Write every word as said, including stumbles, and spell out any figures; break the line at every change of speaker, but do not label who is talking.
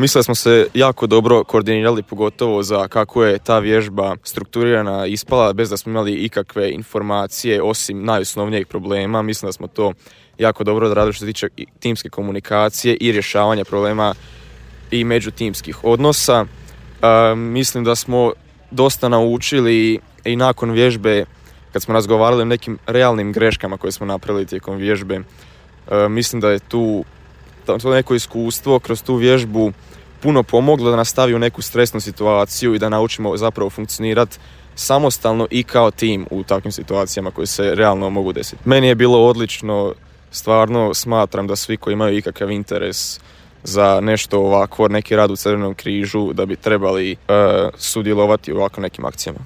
mislim da smo se jako dobro koordinirali, pogotovo za kako je ta vježba strukturirana ispala, bez da smo imali ikakve informacije osim najosnovnijeg problema. Mislim da smo to jako dobro odradili što se tiče timske komunikacije i rješavanja problema i međutimskih odnosa. E, mislim da smo dosta naučili i nakon vježbe, kad smo razgovarali o nekim realnim greškama koje smo napravili tijekom vježbe. E, mislim da je tu to neko iskustvo kroz tu vježbu puno pomoglo da nas stavi u neku stresnu situaciju i da naučimo zapravo funkcionirati samostalno i kao tim u takvim situacijama koje se realno mogu desiti. Meni je bilo odlično, stvarno smatram da svi koji imaju ikakav interes za nešto ovako, neki rad u Crvenom križu, da bi trebali uh, sudjelovati u ovako nekim akcijama.